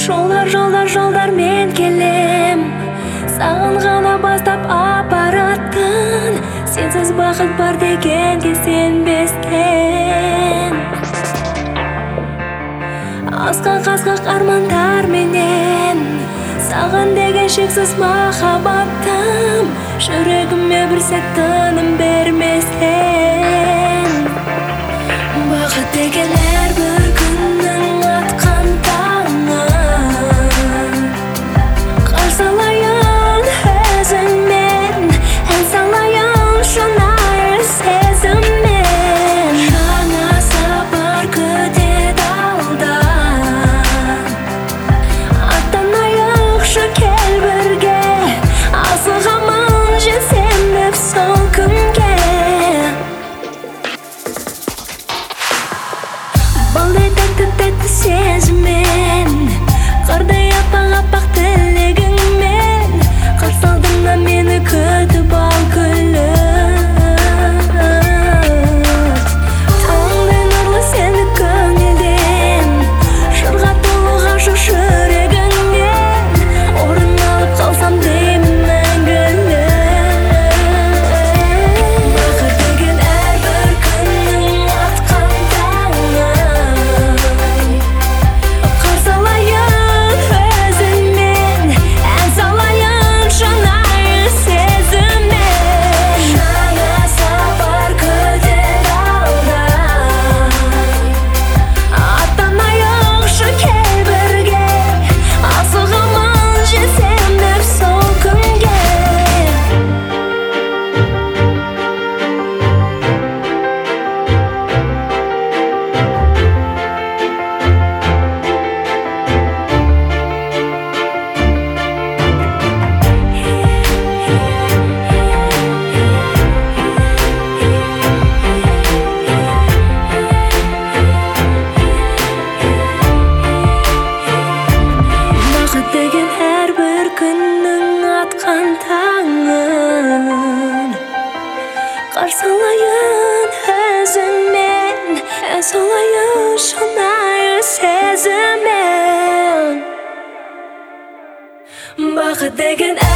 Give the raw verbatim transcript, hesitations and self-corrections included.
Жолдар, жолдар, жолдар мен келем, саған ғана бастап апаратын. Сенсіз бақыт бар дегенге сенбестен, асқақ асқақ армандар менен, саған деген шексіз махаббатым, жүрегіме бір сәт тыным берместен. Бақыт деген әрбір күннің атқан таңы, қарсы алайын өзіңмен, ән салайын шынайы сезіммен. Жаңа сапар күтеді алда, аттанайықшы кел бірге, асығамын жетсем деп сол күнге. Балдай тәтті-тәтті сезіммен, қардай аппақ-аппақ тілегіңмен, қарсы алдыңнан мені күтіп ал күліп. Таңдай нұрлы сені көңілден, жырға толы ғашық жүрегіңнен, орын алып қалсам деймін мәңгілік. Бақыт деген әрбір күннің атқан таңы, қарсы алайын өзіңмен, ән салайын шынайы сезіммен. Жаңа сапар күтеді алда, аттанайықшы кел бірге, асығамын жетсем деп сол күнге. Бақыт деген әрбір күннің атқан таңын, қарсы алайын өзіңмен, ән салайын шынайы сезіммен. Бақыт деген